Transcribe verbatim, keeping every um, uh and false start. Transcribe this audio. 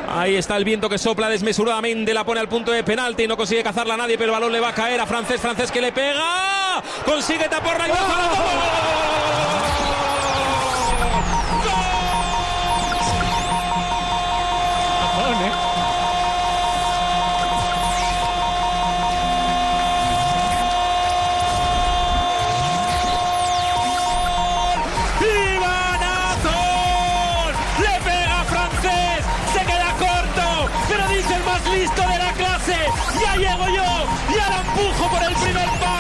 Ahí está el viento que sopla desmesuradamente, la pone al punto de penalti, no consigue cazarla a nadie, pero el balón le va a caer a Francés, Francés que le pega, consigue taparla y ¡gol! Listo de la clase, ya llego yo, ya la empujo por el primer palo.